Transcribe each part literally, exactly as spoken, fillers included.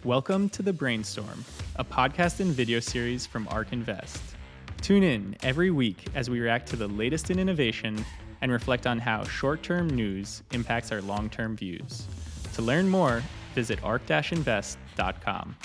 Welcome to The Brainstorm, a podcast and video series from ARK Invest. Tune in every week as we react to the latest in innovation and reflect on how short-term news impacts our long-term views. To learn more, visit ark dash invest dot com.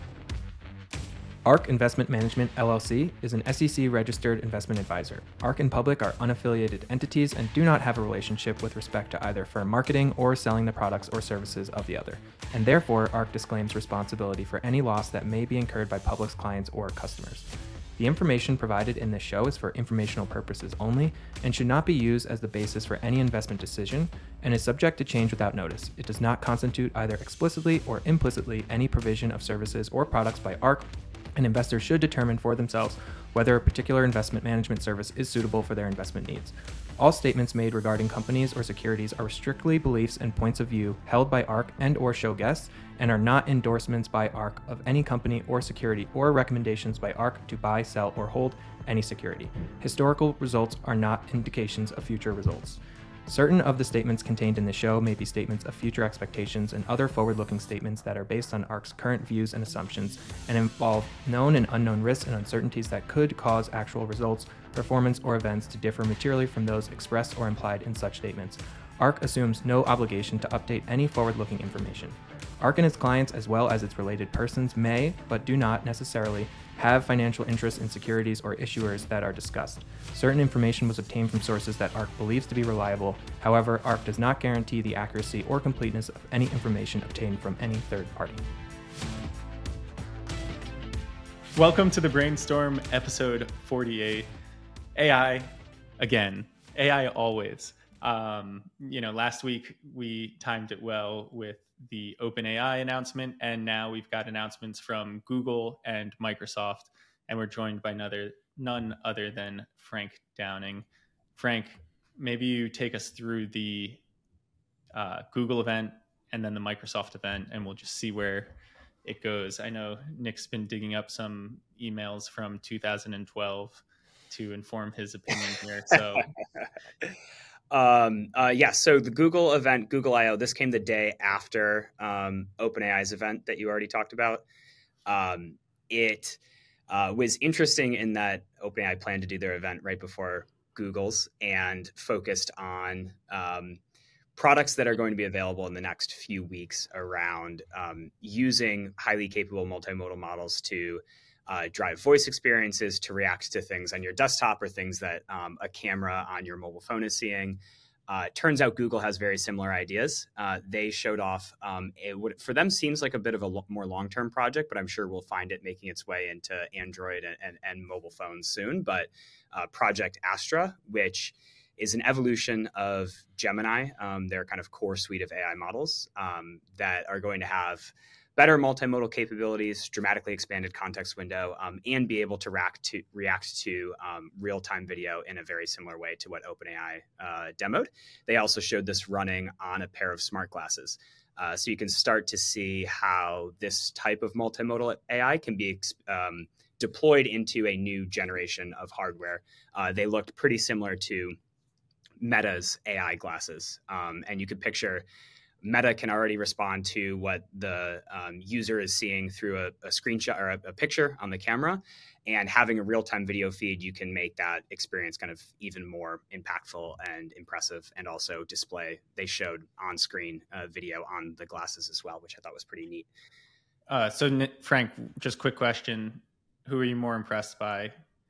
ARK Investment Management, L L C is an S E C-registered investment advisor. ARK and Public are unaffiliated entities and do not have a relationship with respect to either firm marketing or selling the products or services of the other, and therefore ARK disclaims responsibility for any loss that may be incurred by Public's clients or customers. The information provided in this show is for informational purposes only and should not be used as the basis for any investment decision and is subject to change without notice. It does not constitute either explicitly or implicitly any provision of services or products by ARK, and investors should determine for themselves whether a particular investment management service is suitable for their investment needs. All statements made regarding companies or securities are strictly beliefs and points of view held by ARK and or show guests and are not endorsements by ARK of any company or security or recommendations by ARK to buy, sell, or hold any security. Historical results are not indications of future results. Certain of the statements contained in the show may be statements of future expectations and other forward-looking statements that are based on ARK's current views and assumptions and involve known and unknown risks and uncertainties that could cause actual results, performance, or events to differ materially from those expressed or implied in such statements. ARK assumes no obligation to update any forward-looking information. ARK and its clients, as well as its related persons, may, but do not necessarily, have financial interests in securities or issuers that are discussed. Certain information was obtained from sources that ARK believes to be reliable. However, ARK does not guarantee the accuracy or completeness of any information obtained from any third party. Welcome to The Brainstorm, episode forty-eight. A I, again. A I always. Um, you know, last week we timed it well with the OpenAI announcement, and now we've got announcements from Google and Microsoft, and we're joined by another, none other than Frank Downing. Frank, maybe you take us through the uh, Google event and then the Microsoft event, and we'll just see where it goes. I know Nick's been digging up some emails from two thousand twelve to inform his opinion here, so... Um, uh, yeah, so the Google event, Google I O, this came the day after um, OpenAI's event that you already talked about. Um, it uh, was interesting in that OpenAI planned to do their event right before Google's and focused on um, products that are going to be available in the next few weeks around um, using highly capable multimodal models to Uh, drive voice experiences, to react to things on your desktop or things that um, a camera on your mobile phone is seeing. Uh, turns out Google has very similar ideas. Uh, they showed off, um, it would, for them seems like a bit of a lo- more long-term project, but I'm sure we'll find it making its way into Android and, and, and mobile phones soon. But uh, Project Astra, which is an evolution of Gemini, um, their kind of core suite of A I models um, that are going to have better multimodal capabilities, dramatically expanded context window, um, and be able to react to react to um, real-time video in a very similar way to what OpenAI uh, demoed. They also showed this running on a pair of smart glasses. Uh, so you can start to see how this type of multimodal A I can be um, deployed into a new generation of hardware. Uh, they looked pretty similar to Meta's A I glasses. Um, and you could picture Meta can already respond to what the um, user is seeing through a, a screenshot or a, a picture on the camera, and having a real-time video feed, you can make that experience kind of even more impactful and impressive, and also display. They showed on-screen uh, video on the glasses as well, which I thought was pretty neat. Uh, so, Frank, just quick question: who are you more impressed by?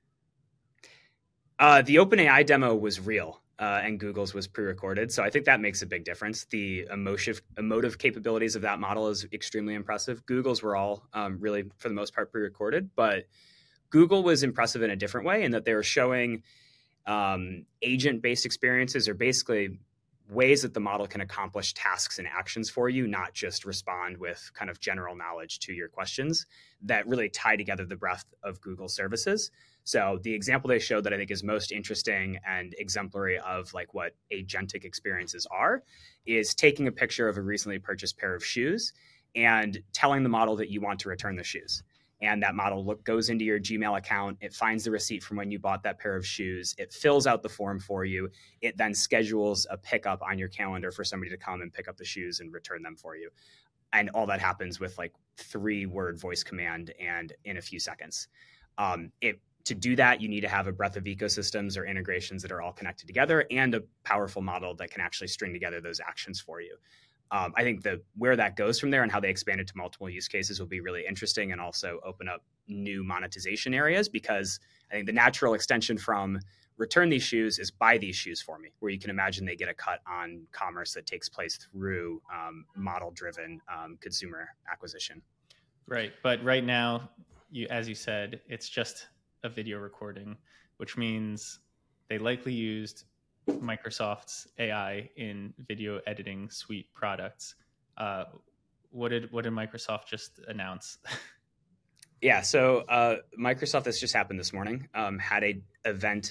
Uh, the OpenAI demo was real. Uh, and Google's was pre-recorded. So I think that makes a big difference. The emotive, emotive capabilities of that model is extremely impressive. Google's were all um, really, for the most part, pre-recorded. But Google was impressive in a different way in that they were showing um, agent-based experiences, or basically ways that the model can accomplish tasks and actions for you, not just respond with kind of general knowledge to your questions, that really tie together the breadth of Google services. So the example they showed that I think is most interesting and exemplary of like what agentic experiences are is taking a picture of a recently purchased pair of shoes and telling the model that you want to return the shoes. And that model look, goes into your Gmail account. It finds the receipt from when you bought that pair of shoes. It fills out the form for you. It then schedules a pickup on your calendar for somebody to come and pick up the shoes and return them for you. and all that happens with like three word voice command and in a few seconds. Um, it, to do that, you need to have a breadth of ecosystems or integrations that are all connected together and a powerful model that can actually string together those actions for you. Um, I think the where that goes from there and how they expand it to multiple use cases will be really interesting and also open up new monetization areas, because I think the natural extension from return these shoes is buy these shoes for me, where you can imagine they get a cut on commerce that takes place through um, model-driven um, consumer acquisition. Right. But right now, you, as you said, it's just a video recording, which means they likely used Microsoft's A I in video editing suite products. Uh, what did what did Microsoft just announce? Yeah, so uh, Microsoft, this just happened this morning, um, had a event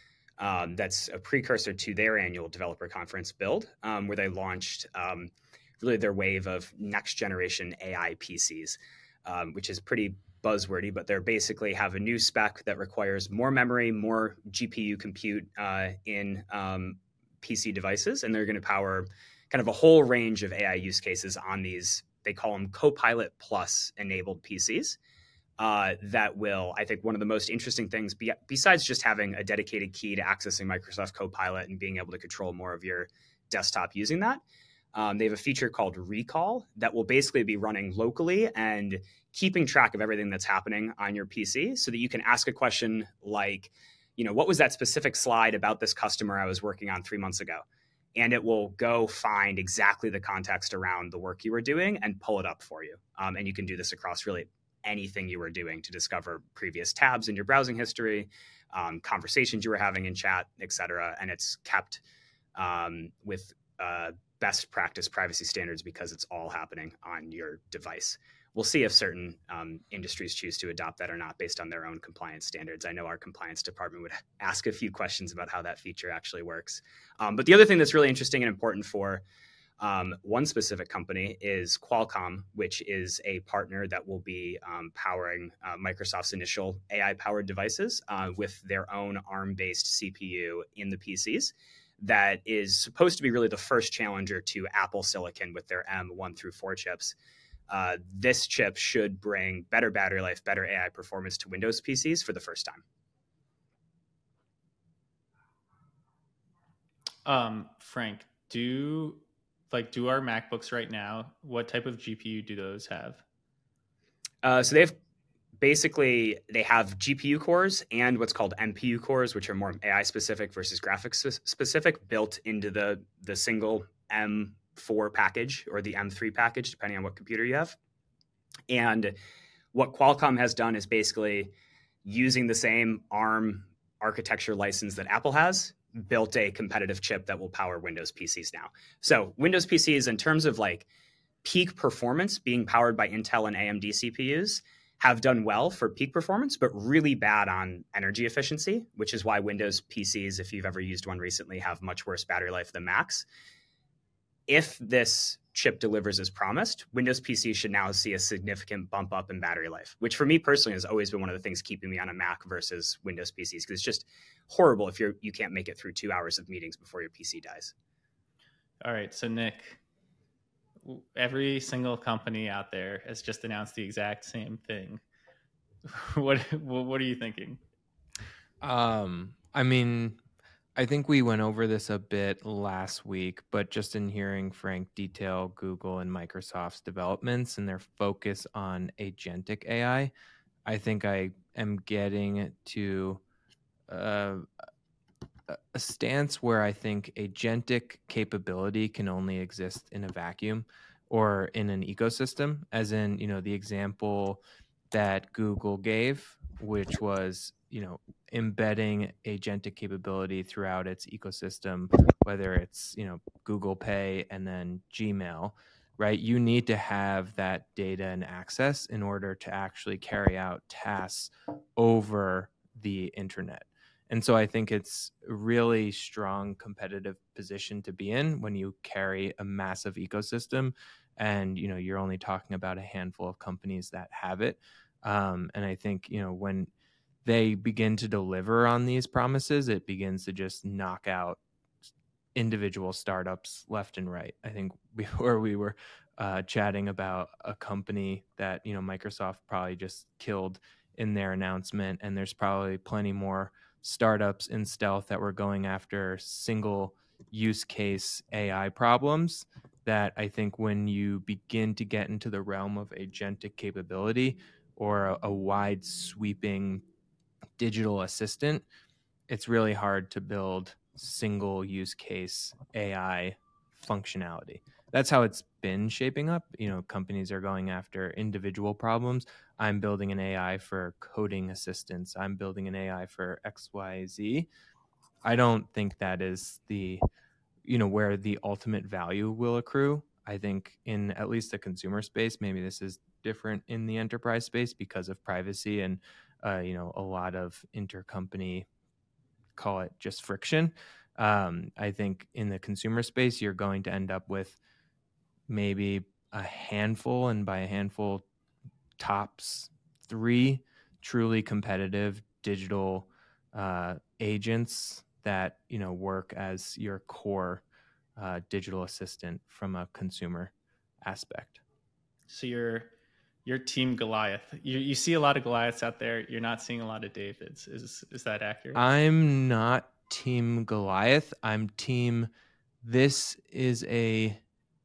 um, that's a precursor to their annual developer conference Build, um, where they launched um, really their wave of next generation A I P Cs, um, which is pretty buzzwordy, but they're basically have a new spec that requires more memory, more G P U compute uh, in um, P C devices, and they're going to power kind of a whole range of A I use cases on these. They call them Copilot Plus enabled P Cs. Uh, that will, I think, one of the most interesting things, be, besides just having a dedicated key to accessing Microsoft Copilot and being able to control more of your desktop using that, um, they have a feature called Recall that will basically be running locally and keeping track of everything that's happening on your P C, so that you can ask a question like, you know, what was that specific slide about this customer I was working on three months ago? And it will go find exactly the context around the work you were doing and pull it up for you. Um, and you can do this across really anything you were doing to discover previous tabs in your browsing history, um, conversations you were having in chat, et cetera. And it's kept um, with uh, best practice privacy standards because it's all happening on your device. We'll see if certain um, industries choose to adopt that or not based on their own compliance standards. I know our compliance department would ask a few questions about how that feature actually works. Um, but the other thing that's really interesting and important for Um, one specific company is Qualcomm, which is a partner that will be um, powering uh, Microsoft's initial A I-powered devices uh, with their own ARM-based C P U in the P Cs. That is supposed to be really the first challenger to Apple Silicon with their M one through four chips. Uh, this chip should bring better battery life, better A I performance to Windows P Cs for the first time. Um, Frank, do like do our MacBooks right now, what type of G P U do those have? Uh, so they have basically they have G P U cores and what's called N P U cores, which are more A I specific versus graphics specific, built into the the single M four package or the M three package, depending on what computer you have. And what Qualcomm has done is basically using the same ARM architecture license that Apple has, built a competitive chip that will power Windows P Cs now. So Windows P Cs, in terms of like peak performance being powered by Intel and A M D C P Us, have done well for peak performance, but really bad on energy efficiency, which is why Windows P Cs, if you've ever used one recently, have much worse battery life than Macs. If this chip delivers as promised, Windows P Cs should now see a significant bump up in battery life, which for me personally has always been one of the things keeping me on a Mac versus Windows P Cs, because it's just horrible if you're you can't make it through two hours of meetings before your P C dies. All right, so Nick, every single company out there has just announced the exact same thing. What what are you thinking? Um, I mean, I think we went over this a bit last week, but just in hearing Frank detail Google and Microsoft's developments and their focus on agentic A I, I think I am getting to uh, a stance where I think agentic capability can only exist in a vacuum or in an ecosystem, as in, you know, the example that Google gave, which was, you know, embedding agentic capability throughout its ecosystem, whether it's, you know, Google Pay and then Gmail, right? You need to have that data and access in order to actually carry out tasks over the internet. And so I think it's a really strong competitive position to be in when you carry a massive ecosystem and, you know, you're only talking about a handful of companies that have it. Um, and I think, you know, when they begin to deliver on these promises, it begins to just knock out individual startups left and right. I think before we were uh, chatting about a company that, you know, Microsoft probably just killed in their announcement, and there's probably plenty more startups in stealth that were going after single use case A I problems that I think when you begin to get into the realm of agentic capability or a, a wide sweeping digital assistant, it's really hard to build single use case A I functionality. That's how it's been shaping up. You know, companies are going after individual problems. I'm building an A I for coding assistance. I'm building an A I for X Y Z. I don't think that is the, you know, where the ultimate value will accrue. I think in at least the consumer space, maybe this is different in the enterprise space because of privacy and, uh, you know, a lot of intercompany, call it just friction. Um, I think in the consumer space, you're going to end up with maybe a handful, and by a handful, tops three truly competitive digital uh, agents that, you know, work as your core uh, digital assistant from a consumer aspect. So you're you're team Goliath. You you see a lot of Goliaths out there. You're not seeing a lot of Davids. Is is that accurate? I'm not team Goliath. I'm team, this is a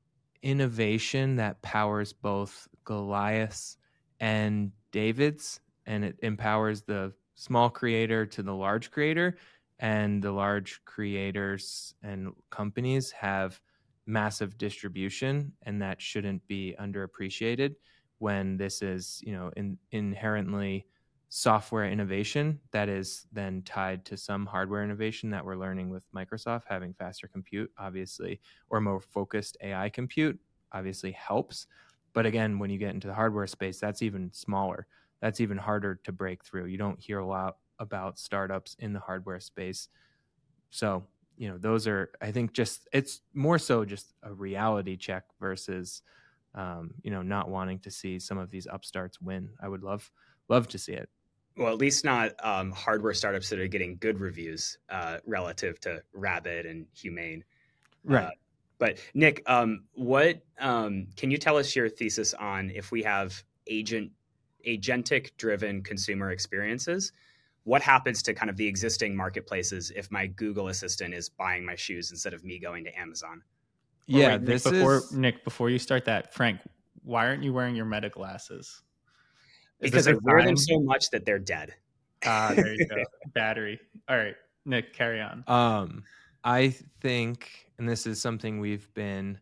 innovation that powers both Goliaths and Davids, and it empowers the small creator to the large creator, and the large creators and companies have massive distribution, and that shouldn't be underappreciated when this is, you know, in, inherently software innovation that is then tied to some hardware innovation that we're learning with Microsoft. Having faster compute, obviously, or more focused A I compute, obviously helps. But again, when you get into the hardware space, that's even smaller. That's even harder to break through. You don't hear a lot about startups in the hardware space. So, you know, those are, I think, just, it's more so just a reality check versus, um, you know, not wanting to see some of these upstarts win. I would love, love to see it. Well, at least not um, hardware startups that are getting good reviews uh, relative to Rabbit and Humane. Right. Uh, but Nick, um, what um, can you tell us your thesis on if we have agent agentic-driven consumer experiences? What happens to kind of the existing marketplaces if my Google Assistant is buying my shoes instead of me going to Amazon? Yeah, wait, this Nick, before is Nick. Before you start that, Frank, why aren't you wearing your Meta glasses? Is Because this I a wear them time? so much that they're dead. Ah, there you go. Battery. All right, Nick, carry on. Um, I think, and this is something we've been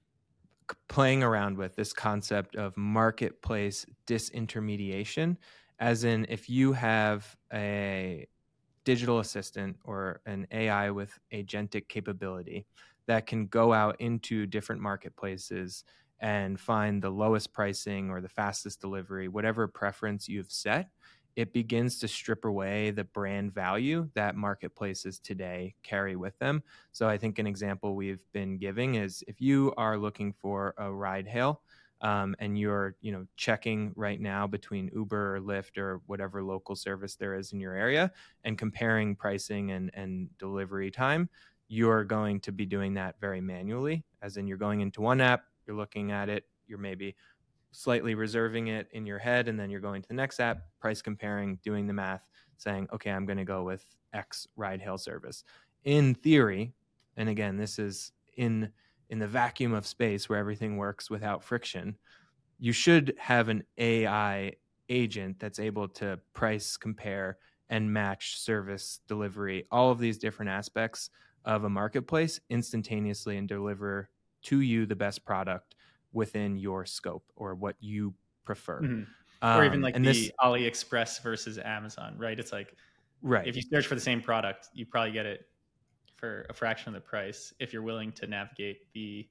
c- playing around with, this concept of marketplace disintermediation, as in if you have a digital assistant or an A I with agentic capability that can go out into different marketplaces and find the lowest pricing or the fastest delivery, whatever preference you've set, it begins to strip away the brand value that marketplaces today carry with them. So I think an example we've been giving is if you are looking for a ride hail, um, and you're, you know, checking right now between Uber or Lyft or whatever local service there is in your area and comparing pricing and, and delivery time, you're going to be doing that very manually, as in you're going into one app, you're looking at it, you're maybe slightly reserving it in your head, and then you're going to the next app, price comparing, doing the math, saying, okay, I'm going to go with X ride hail service. In theory, and again, this is in in the vacuum of space where everything works without friction, you should have an A I agent that's able to price, compare, and match service, delivery, all of these different aspects of a marketplace instantaneously and deliver to you the best product within your scope or what you prefer. Mhm. Um, Or even like and the this, AliExpress versus Amazon, right? It's like right. if you search for the same product, you probably get it for a fraction of the price if you're willing to navigate the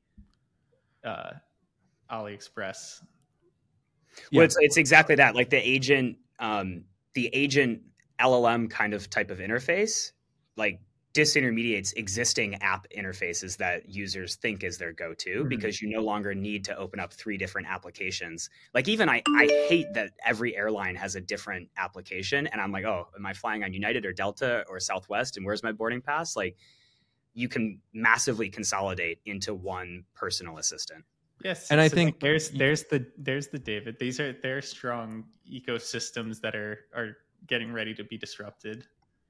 uh, AliExpress. Well, Yeah. it's it's exactly that. Like the agent, um, the agent L L M kind of type of interface, like disintermediates existing app interfaces that users think is their go-to Mhm. because you no longer need to open up three different applications. Like even I, I hate that every airline has a different application, and I'm like, oh, am I flying on United or Delta or Southwest, and where's my boarding pass? Like, you can massively consolidate into one personal assistant. Yes, and I so think there's there's the there's the David. These are they're strong ecosystems that are are getting ready to be disrupted.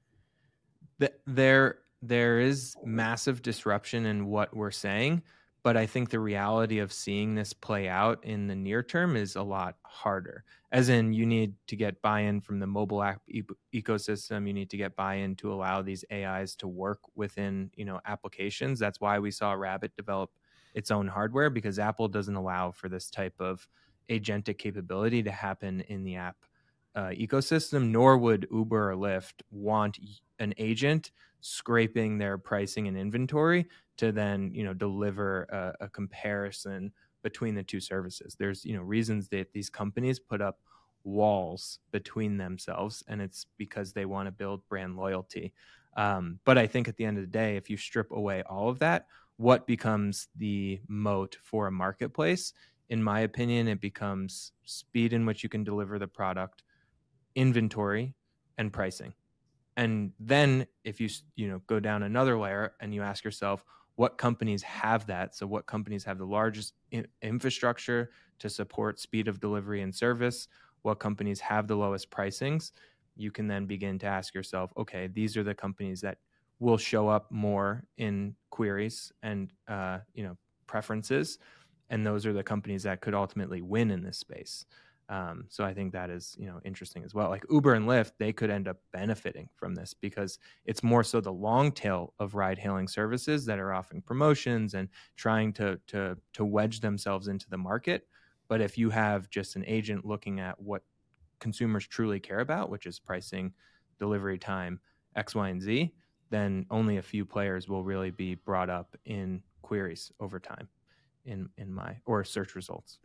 th- there there is massive disruption in what we're saying, but I think the reality of seeing this play out in the near term is a lot harder. As in, you need to get buy-in from the mobile app e- ecosystem. You need to get buy-in to allow these A Is to work within, you know, applications. That's why we saw Rabbit develop its own hardware, because Apple doesn't allow for this type of agentic capability to happen in the app uh, ecosystem. Nor would Uber or Lyft want an agent scraping their pricing and inventory to then, you know, deliver a, a comparison between the two services. There's, you know, reasons that these companies put up walls between themselves, and it's because they want to build brand loyalty. Um, but I think at the end of the day, if you strip away all of that, what becomes the moat for a marketplace? In my opinion, it becomes speed in which you can deliver the product, inventory, and pricing. And then if you you know go down another layer and you ask yourself, what companies have that? So what companies have the largest in- infrastructure to support speed of delivery and service? What companies have the lowest pricings? You can then begin to ask yourself, okay, these are the companies that will show up more in queries and uh, you know preferences, and those are the companies that could ultimately win in this space. Um, so I think that is, you know, interesting as well. Like Uber and Lyft, they could end up benefiting from this because it's more so the long tail of ride-hailing services that are offering promotions and trying to to to wedge themselves into the market. But if you have just an agent looking at what consumers truly care about, which is pricing, delivery time, X, Y, and Z, then only a few players will really be brought up in queries over time, in in my or search results.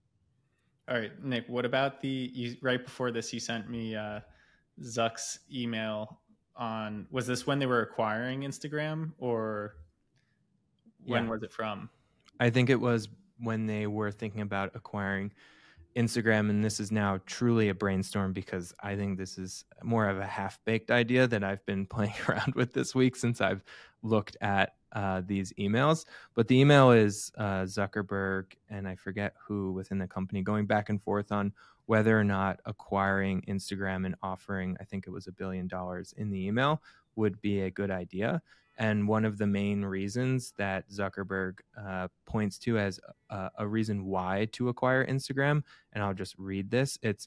All right, Nick, what about the, you, right before this, you sent me uh, Zuck's email on, was this when they were acquiring Instagram, or when Yeah. was it from? I think it was when they were thinking about acquiring Instagram, and this is now truly a brainstorm because I think this is more of a half-baked idea that I've been playing around with this week since I've looked at uh, these emails. But the email is uh, Zuckerberg and I forget who within the company going back and forth on whether or not acquiring Instagram and offering, I think it was a billion dollars in the email, would be a good idea. And one of the main reasons that Zuckerberg uh, points to as a, a reason why to acquire Instagram, and I'll just read this, it's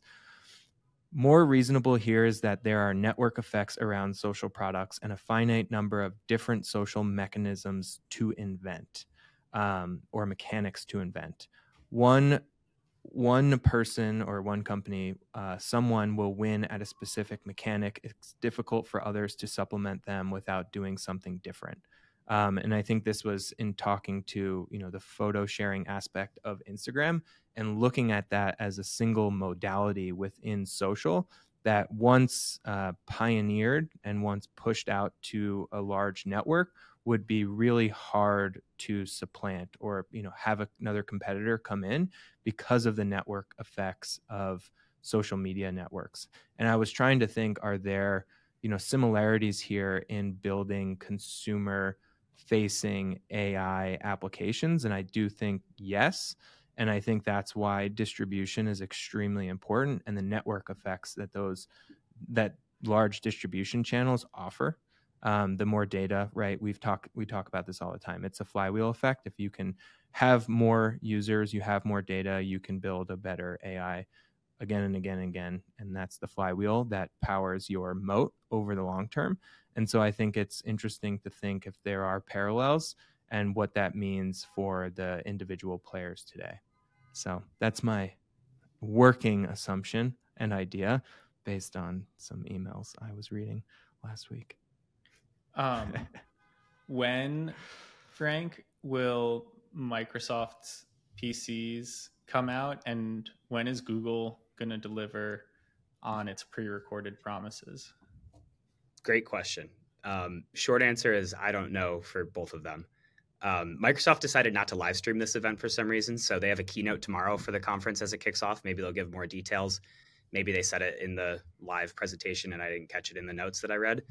more reasonable here is that there are network effects around social products and a finite number of different social mechanisms to invent, um, or mechanics to invent. One one person or one company, uh, someone will win at a specific mechanic. It's difficult for others to supplement them without doing something different. Um, and I think this was in talking to, you know, the photo sharing aspect of Instagram and looking at that as a single modality within social that once uh, pioneered and once pushed out to a large network would be really hard to supplant or, you know, have another competitor come in because of the network effects of social media networks. And I was trying to think, are there, you know, similarities here in building consumer facing A I applications? And I do think yes. And I think that's why distribution is extremely important, and the network effects that those that large distribution channels offer. Um, the more data, right? We've talked we talk about this all the time. It's a flywheel effect. If you can have more users, you have more data, you can build a better A I again and again and again. And that's the flywheel that powers your moat over the long term. And so I think it's interesting to think if there are parallels and what that means for the individual players today. So that's my working assumption and idea based on some emails I was reading last week. Um, when, Frank, will Microsoft's P Cs come out, and when is Google going to deliver on its pre-recorded promises? Great question. Um, short answer is I don't know for both of them. Um, Microsoft decided not to live stream this event for some reason, so they have a keynote tomorrow for the conference as it kicks off. Maybe they'll give more details. Maybe they said it in the live presentation and I didn't catch it in the notes that I read.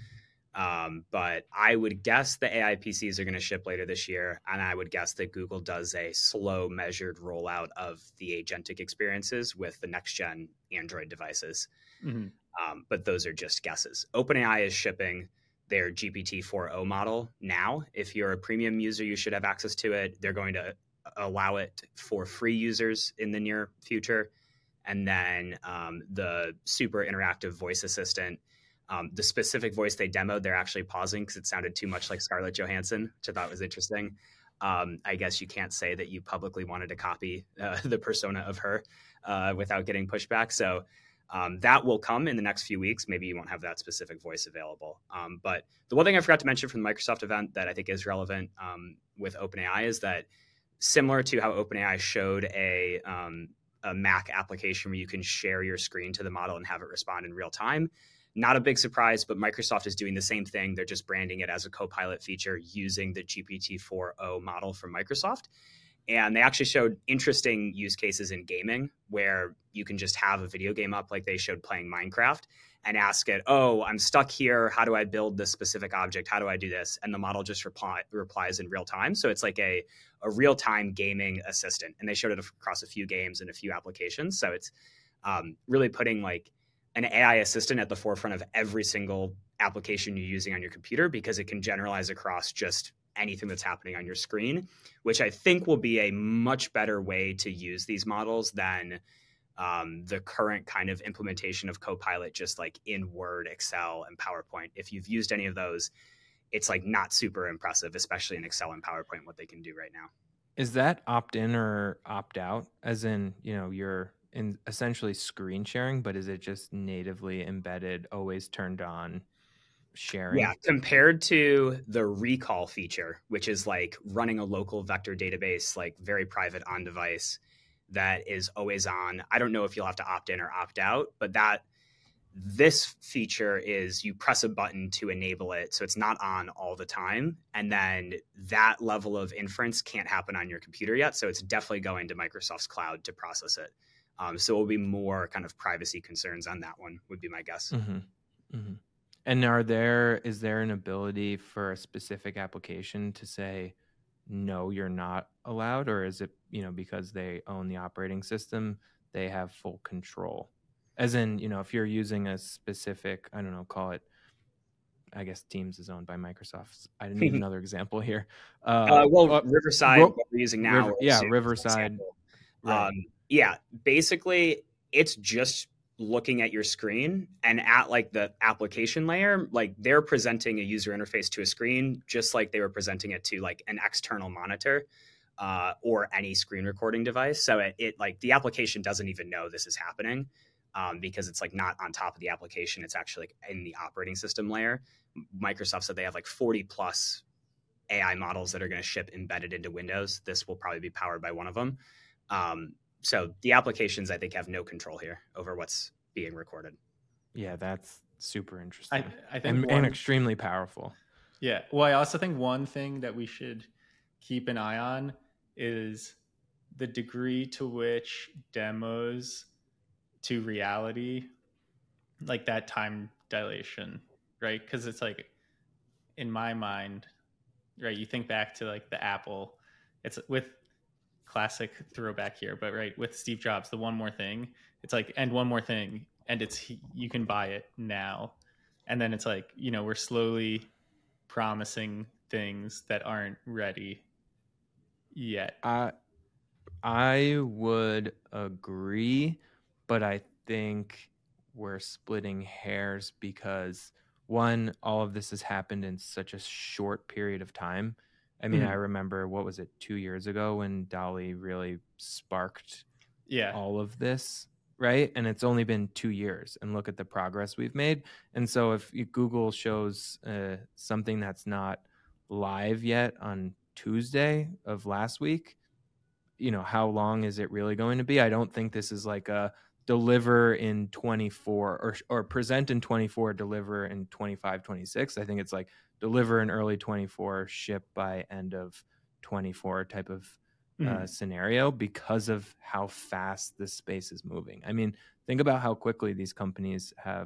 Um, but I would guess the A I P Cs are going to ship later this year, and I would guess that Google does a slow, measured rollout of the agentic experiences with the next-gen Android devices. Mm-hmm. Um, but those are just guesses. OpenAI is shipping their G P T four o model now. If you're a premium user, you should have access to it. They're going to allow it for free users in the near future. And then um, the super interactive voice assistant, um, the specific voice they demoed, they're actually pausing because it sounded too much like Scarlett Johansson, which I thought was interesting. Um, I guess you can't say that you publicly wanted to copy uh, the persona of her uh, without getting pushback. So um, that will come in the next few weeks. Maybe you won't have that specific voice available. Um, but the one thing I forgot to mention from the Microsoft event that I think is relevant um, with OpenAI is that similar to how OpenAI showed a um, a Mac application where you can share your screen to the model and have it respond in real time. Not a big surprise, but Microsoft is doing the same thing. They're just branding it as a Copilot feature using the G P T four o model from Microsoft. And they actually showed interesting use cases in gaming where you can just have a video game up like they showed playing Minecraft and ask it, oh, I'm stuck here. How do I build this specific object? How do I do this? And the model just reply, replies in real time. So it's like a, a real-time gaming assistant. And they showed it across a few games and a few applications. So it's um, really putting like an A I assistant at the forefront of every single application you're using on your computer because it can generalize across just anything that's happening on your screen, which I think will be a much better way to use these models than um, the current kind of implementation of Copilot, just like in Word, Excel, and PowerPoint. If you've used any of those, it's like not super impressive, especially in Excel and PowerPoint, what they can do right now. Is that opt-in or opt-out? As in, you know, you're in essentially screen sharing, but is it just natively embedded, always turned on sharing? Yeah, compared to the recall feature, which is like running a local vector database, like very private on device that is always on. I don't know if you'll have to opt in or opt out, but that this feature is you press a button to enable it. So it's not on all the time. And then that level of inference can't happen on your computer yet. So it's definitely going to Microsoft's cloud to process it. Um, so it will be more kind of privacy concerns on that one, would be my guess. Mm-hmm. Mm-hmm. And are there, is there an ability for a specific application to say, no, you're not allowed? Or is it, you know, because they own the operating system, they have full control? As in, you know, if you're using a specific, I don't know, call it, I guess Teams is owned by Microsoft. I need another example here. Uh, uh, well, uh, Riverside, Ro- what we're using now. River, yeah, Riverside. Right. Um, yeah, basically, it's just looking at your screen, and at like the application layer, like they're presenting a user interface to a screen just like they were presenting it to like an external monitor uh, or any screen recording device. So it, it like the application doesn't even know this is happening um, because it's like not on top of the application. It's actually like in the operating system layer. Microsoft said they have like forty plus A I models that are going to ship embedded into Windows. This will probably be powered by one of them. Um, So the applications, I think, have no control here over what's being recorded. Yeah, that's super interesting. I, I think and, one, and extremely powerful. Yeah. Well, I also think one thing that we should keep an eye on is the degree to which demos to reality, like that time dilation, right? Because it's like, in my mind, right, you think back to like the Apple, it's with classic throwback here, but right, with Steve Jobs, the one more thing, it's like, and one more thing, and it's, you can buy it now. And then it's like, you know, we're slowly promising things that aren't ready yet. I, I would agree, but I think we're splitting hairs because one, all of this has happened in such a short period of time. I mean, mm-hmm. I remember, what was it, two years ago when DALL-E really sparked yeah. all of this, right? And it's only been two years, and look at the progress we've made. And so if Google shows uh, something that's not live yet on Tuesday of last week, you know, how long is it really going to be? I don't think this is like a deliver in twenty-four or or present in twenty-four, deliver in twenty-five, twenty-six. I think it's like deliver in early twenty-four, ship by end of twenty-four type of uh, mm. scenario because of how fast this space is moving. I mean, think about how quickly these companies have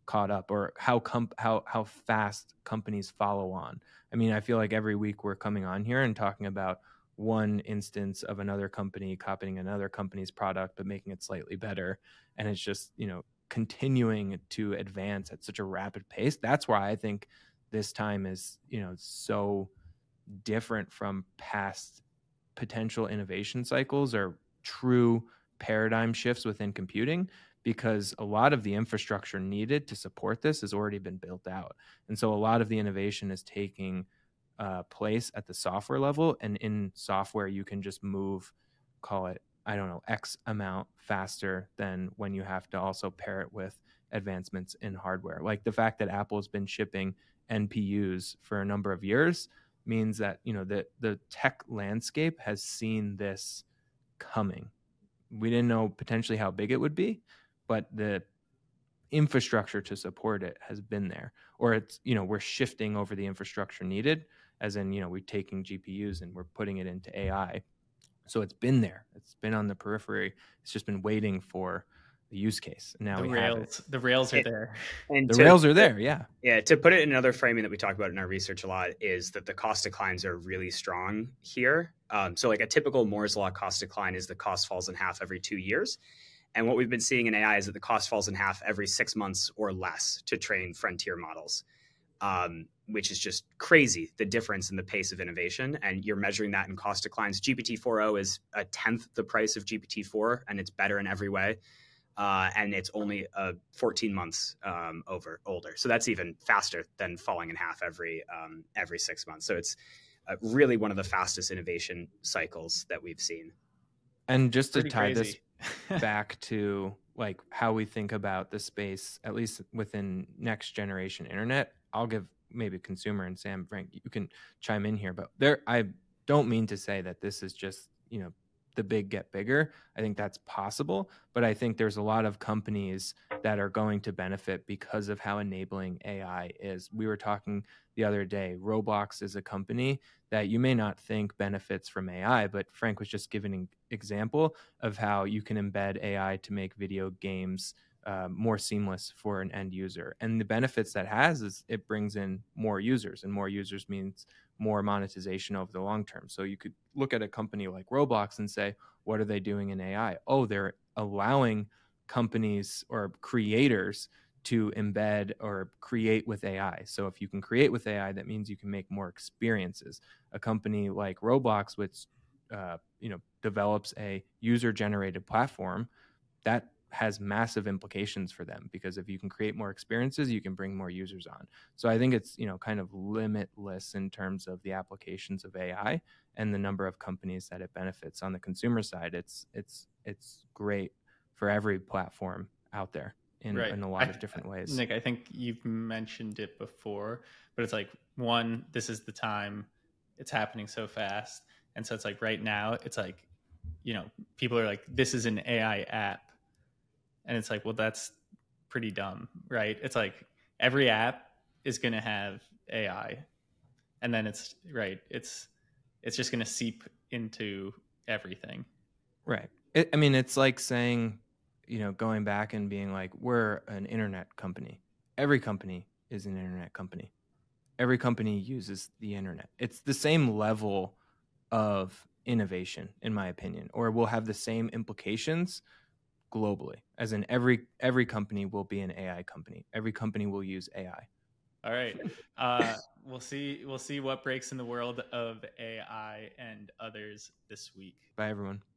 caught up, or how comp- how how fast companies follow on. I mean, I feel like every week we're coming on here and talking about one instance of another company copying another company's product but making it slightly better, and it's just, you know, continuing to advance at such a rapid pace. That's why I think this time is, you know, so different from past potential innovation cycles or true paradigm shifts within computing, because a lot of the infrastructure needed to support this has already been built out. And so a lot of the innovation is taking uh, place at the software level, and in software you can just move, call it, I don't know, X amount faster than when you have to also pair it with advancements in hardware. Like the fact that Apple has been shipping N P Us for a number of years means that, you know, the the tech landscape has seen this coming. We didn't know potentially how big it would be, but the infrastructure to support it has been there. Or it's, you know, we're shifting over the infrastructure needed, as in, you know, we're taking G P Us and we're putting it into A I. So it's been there. It's been on the periphery. It's just been waiting for the use case. And now the we rails, have it. The rails are it, there. And the to, rails are there, yeah. Yeah, to put it in another framing that we talk about in our research a lot is that the cost declines are really strong here. Um, so like a typical Moore's Law cost decline is the cost falls in half every two years. And what we've been seeing in A I is that the cost falls in half every six months or less to train frontier models. Um, which is just crazy, the difference in the pace of innovation. And you're measuring that in cost declines. G P T four o is a tenth the price of G P T four, and it's better in every way. Uh, and it's only uh, fourteen months um, over older. So that's even faster than falling in half every um, every six months. So it's uh, really one of the fastest innovation cycles that we've seen. And just to Pretty tie crazy. this back to like how we think about the space, at least within next generation internet, I'll give maybe consumer, and Sam, Frank, you can chime in here, but there, I don't mean to say that this is just, you know, the big get bigger. I think that's possible, but I think there's a lot of companies that are going to benefit because of how enabling A I is. We were talking the other day, Roblox is a company that you may not think benefits from A I, but Frank was just giving an example of how you can embed A I to make video games uh, more seamless for an end user. And the benefits that has is it brings in more users, and more users means more monetization over the long term. So you could look at a company like Roblox and say, what are they doing in A I? Oh, they're allowing companies or creators to embed or create with A I. So if you can create with A I, that means you can make more experiences. A company like Roblox, which uh, you know, develops a user-generated platform, that has massive implications for them, because if you can create more experiences, you can bring more users on. So I think it's, you know, kind of limitless in terms of the applications of A I and the number of companies that it benefits. On the consumer side, it's it's it's great for every platform out there in, Right. in a lot I, of different ways. Nick, I think you've mentioned it before, but it's like, one, this is the time, it's happening so fast. And so it's like right now, it's like, you know, people are like, this is an A I app. And it's like, well, that's pretty dumb, right? It's like every app is going to have A I. And then it's, right, it's it's just going to seep into everything. Right. It, I mean, it's like saying, you know, going back and being like, we're an internet company. Every company is an internet company. Every company uses the internet. It's the same level of innovation, in my opinion, or will have the same implications globally, as in every every company will be an A I company. Every company will use A I. All right. Uh, we'll see. We'll see what breaks in the world of A I and others this week. Bye, everyone.